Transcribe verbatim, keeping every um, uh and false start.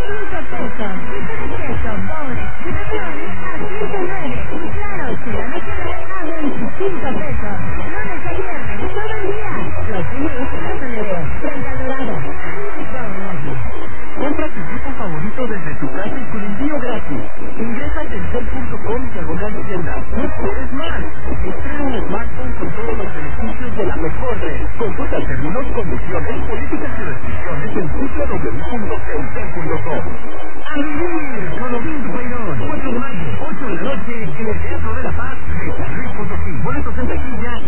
cinco pesos. Queso de queso, doble, pepperoni a ciento nueve. Y claro, Chela Nacional a veinticinco pesos. Lunes a viernes, todo el día. Los primeros en la Sanedeo, frente al Dorado. Compra tu equipo favorito desde tu casa y con envío gratis. Ingresa a telcel punto com diagonal tienda. No esperes más. Estrena un smartphone con todos los beneficios de la mejor red. Consulta términos, condiciones, políticas y restricciones en w w w punto telcel punto com. ¡A vivir! Con Domingo Pairón. cuatro de mayo, ocho de la noche, en el Teatro de la Paz de San Luis Potosí. Boletos en taquilla.